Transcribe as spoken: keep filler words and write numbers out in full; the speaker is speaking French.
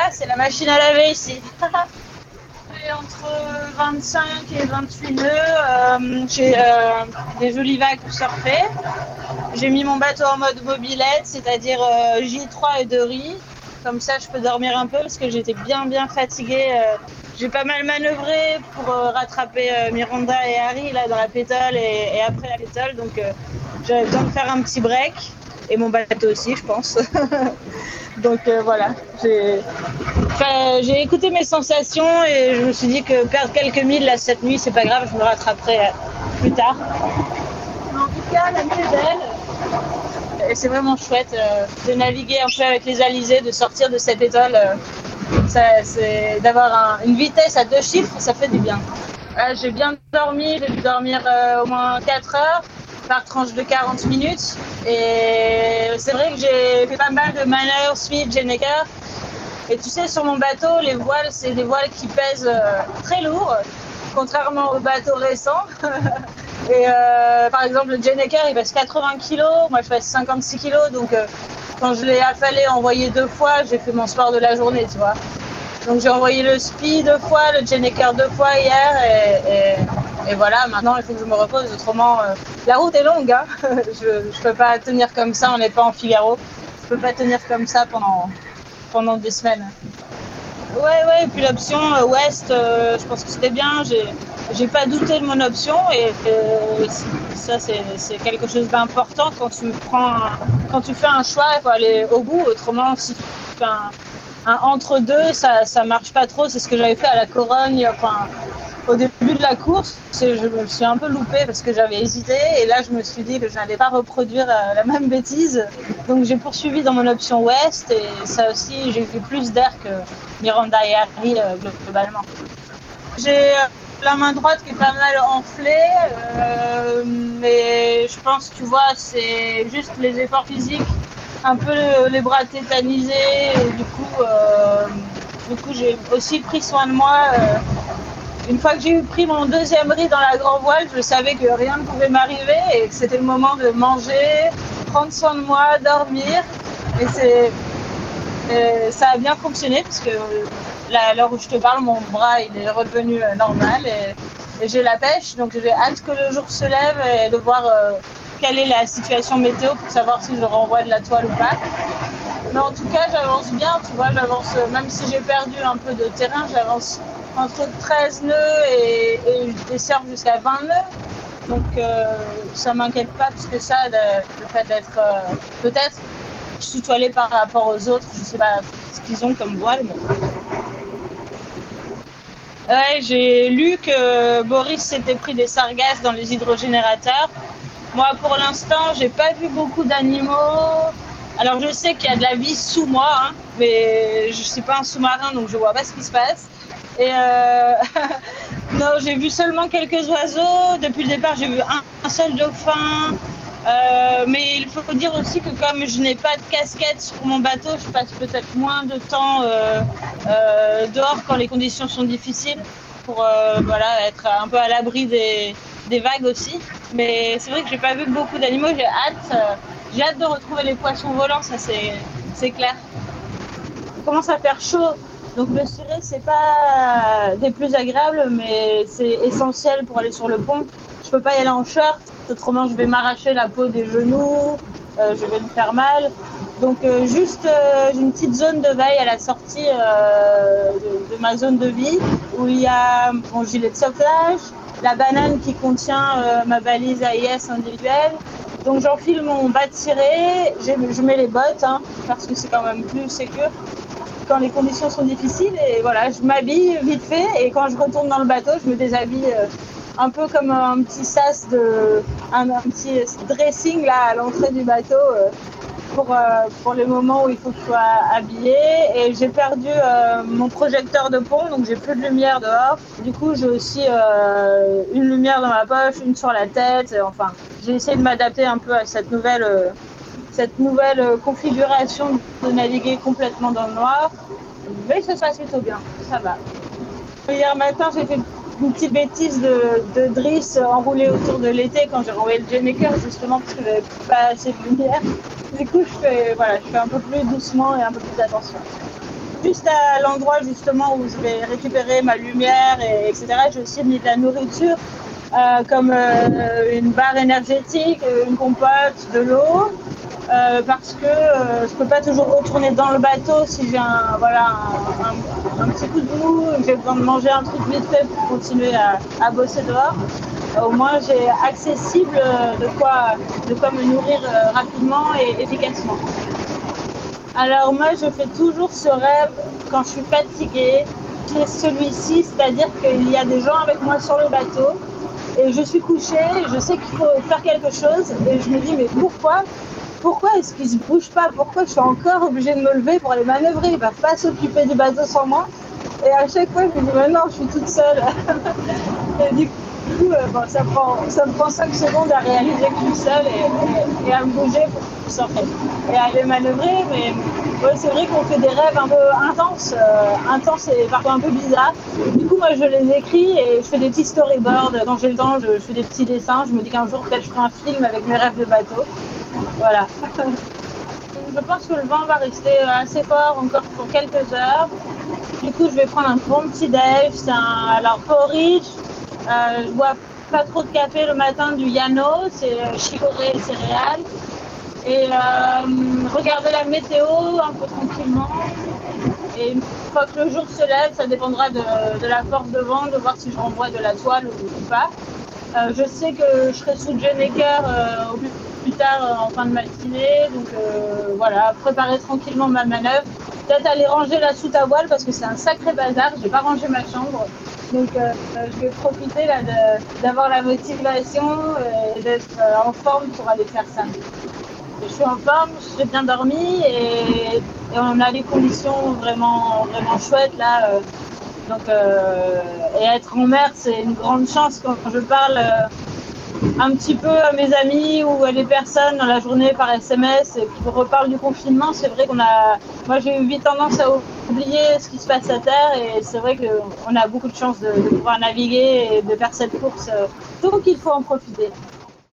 c'est la machine à laver ici. J'ai entre vingt-cinq et vingt-huit nœuds. Euh, j'ai euh, des jolies vagues pour surfer. J'ai mis mon bateau en mode mobilette, c'est-à-dire euh, J trois et deux riz. Comme ça, je peux dormir un peu parce que j'étais bien, bien fatiguée. Euh, j'ai pas mal manœuvré pour euh, rattraper euh, Miranda et Harry là, dans la pétole et, et après la pétole. Donc, euh, j'avais besoin de faire un petit break. Et mon bateau aussi, je pense. Donc euh, voilà, j'ai... Enfin, j'ai écouté mes sensations et je me suis dit que perdre quelques milles là, cette nuit, c'est pas grave, je me rattraperai euh, plus tard. Mais en tout cas, la nuit est belle. Et c'est vraiment chouette euh, de naviguer un peu avec les alizés, de sortir de cette étole. Euh, ça, c'est... D'avoir un... une vitesse à deux chiffres, ça fait du bien. Euh, j'ai bien dormi, j'ai dû dormir euh, au moins quatre heures. Par tranche de quarante minutes. Et c'est vrai que j'ai fait pas mal de manœuvres, sweep, Jenneker. Et tu sais, sur mon bateau, les voiles, c'est des voiles qui pèsent euh, très lourd, contrairement aux bateaux récents. Et euh, par exemple, le Jenneker, il pèse quatre-vingts kilos, moi je pèse cinquante-six kilos. Donc euh, quand je l'ai affalé envoyer deux fois, j'ai fait mon sport de la journée, tu vois. Donc j'ai envoyé le spi deux fois, le Jenneker deux fois hier. Et, et, et voilà, maintenant il faut que je me repose, autrement euh, la route est longue, hein. je ne peux pas tenir comme ça, on n'est pas en Figaro. Je peux pas tenir comme ça pendant, pendant des semaines. Ouais, ouais, et puis l'option euh, Ouest, euh, je pense que c'était bien. J'ai, j'ai pas douté de mon option et euh, ça, c'est, c'est quelque chose d'important quand tu prends, un, quand tu fais un choix, il faut aller au bout. Autrement, si tu fais un, un entre-deux, ça, ça marche pas trop. C'est ce que j'avais fait à la Corogne. Enfin, au début de la course, je me suis un peu loupée parce que j'avais hésité et là, je me suis dit que je n'allais pas reproduire la même bêtise. Donc, j'ai poursuivi dans mon option Ouest et ça aussi, j'ai eu plus d'air que Miranda et Harry euh, globalement. J'ai la main droite qui est pas mal enflée, euh, mais je pense, tu vois, c'est juste les efforts physiques, un peu les bras tétanisés, et du coup, euh, du coup, j'ai aussi pris soin de moi. Euh, une fois que j'ai eu pris mon deuxième riz dans la grand voile, je savais que rien ne pouvait m'arriver et que c'était le moment de manger, prendre soin de moi, dormir. Et c'est, et ça a bien fonctionné parce que là, à l'heure où je te parle, mon bras il est redevenu normal et, et j'ai la pêche. Donc j'ai hâte que le jour se lève et de voir euh, quelle est la situation météo pour savoir si je renvoie de la toile ou pas. Mais en tout cas, j'avance bien, tu vois, j'avance, même si j'ai perdu un peu de terrain, j'avance entre treize nœuds et, et je desserve jusqu'à vingt nœuds. Donc euh, ça m'inquiète pas plus que ça, de, le fait d'être euh, peut-être sous-toilé par rapport aux autres. Je sais pas ce qu'ils ont comme voile. Mais... Ouais, j'ai lu que Boris s'était pris des sargasses dans les hydrogénérateurs. Moi, pour l'instant, j'ai pas vu beaucoup d'animaux. Alors, je sais qu'il y a de la vie sous moi, hein, mais je suis pas un sous-marin, donc je vois pas ce qui se passe. Et euh... non, j'ai vu seulement quelques oiseaux. Depuis le départ, j'ai vu un, un seul dauphin. Euh, mais il faut dire aussi que comme je n'ai pas de casquette sur mon bateau, je passe peut-être moins de temps euh, euh, dehors quand les conditions sont difficiles pour euh, voilà, être un peu à l'abri des, des vagues aussi. Mais c'est vrai que j'ai pas vu beaucoup d'animaux. J'ai hâte, euh, j'ai hâte de retrouver les poissons volants, ça c'est, c'est clair. Il commence à faire chaud. Donc le ciré, c'est pas des plus agréables, mais c'est essentiel pour aller sur le pont. Je peux pas y aller en short, autrement je vais m'arracher la peau des genoux, euh, je vais me faire mal. Donc euh, juste euh, une petite zone de veille à la sortie euh, de, de ma zone de vie, où il y a mon gilet de sauvetage, la banane qui contient euh, ma balise A I S individuelle. Donc j'enfile mon bas de ciré, je mets les bottes, hein, parce que c'est quand même plus sécure quand les conditions sont difficiles, et voilà, je m'habille vite fait et quand je retourne dans le bateau, je me déshabille euh, un peu comme un petit sas de un, un petit dressing là à l'entrée du bateau euh, pour euh, pour les moments où il faut que je sois habillée. Et j'ai perdu euh, mon projecteur de pont, donc j'ai plus de lumière dehors. Du coup, j'ai aussi euh, une lumière dans ma poche, une sur la tête. Et, enfin, j'ai essayé de m'adapter un peu à cette nouvelle euh, cette nouvelle configuration de naviguer complètement dans le noir. Mais ça se passe plutôt bien, ça va. Hier matin, j'ai fait une petite bêtise de, de drisse enroulée autour de l'été quand j'ai renvoyé le Jenneker, justement parce que j'avais pas assez de lumière. Du coup, je fais, voilà, je fais un peu plus doucement et un peu plus attention. juste à l'endroit justement où je vais récupérer ma lumière, et, etc. J'ai aussi mis de la nourriture, euh, comme euh, une barre énergétique, une compote, de l'eau, euh, parce que euh, je peux pas toujours retourner dans le bateau si j'ai un, voilà, un, un, un petit coup de mou, j'ai besoin de manger un truc vite fait pour continuer à, à bosser dehors. Au moins j'ai accessible de quoi, de quoi me nourrir rapidement et efficacement. Alors moi je fais toujours ce rêve quand je suis fatiguée, c'est celui-ci, c'est-à-dire qu'il y a des gens avec moi sur le bateau et je suis couchée, je sais qu'il faut faire quelque chose et je me dis mais pourquoi Pourquoi est-ce qu'ils ne se bougent pas? Pourquoi je suis encore obligée de me lever pour aller manœuvrer? Ils ne peuvent pas s'occuper du bateau sans moi. Et à chaque fois, je me dis, mais non, je suis toute seule. Et du coup, euh, bon, ça, prend, ça me prend cinq secondes à réaliser que je suis seule et, et, et à me bouger pour que je sorte et à aller manœuvrer. Mais ouais, c'est vrai qu'on fait des rêves un peu intenses, euh, intenses et parfois un peu bizarres. Du coup, moi, je les écris et je fais des petits storyboards. Quand j'ai le temps, je, je fais des petits dessins. Je me dis qu'un jour, peut-être, je ferai un film avec mes rêves de bateau. Voilà. Je pense que le vent va rester assez fort encore pour quelques heures. Du coup, je vais prendre un bon petit déj. C'est un alors porridge. Euh, je bois pas trop de café le matin, du Yano, c'est chicorée et céréales. Et euh, regarder la météo un peu tranquillement. Et une fois que le jour se lève, ça dépendra de, de la force de vent, de voir si je renvoie de la toile ou, ou pas. Euh, je sais que je serai sous Jenneker euh, au plus plus tard euh, en fin de matinée, donc euh, voilà, préparer tranquillement ma manœuvre, peut-être aller ranger la soute à voile parce que c'est un sacré bazar, j'ai pas rangé ma chambre, donc euh, je vais profiter là de, d'avoir la motivation et d'être euh, en forme pour aller faire ça. Je suis en forme, j'ai bien dormi et, et on a les conditions vraiment, vraiment chouettes là. Euh, donc, euh, et être en mer, c'est une grande chance quand je parle euh, un petit peu à mes amis ou à des personnes dans la journée par S M S et qui reparlent du confinement. C'est vrai qu'on a, moi j'ai eu vite tendance à oublier ce qui se passe à terre et c'est vrai qu'on a beaucoup de chance de, de pouvoir naviguer et de faire cette course. Donc il faut en profiter.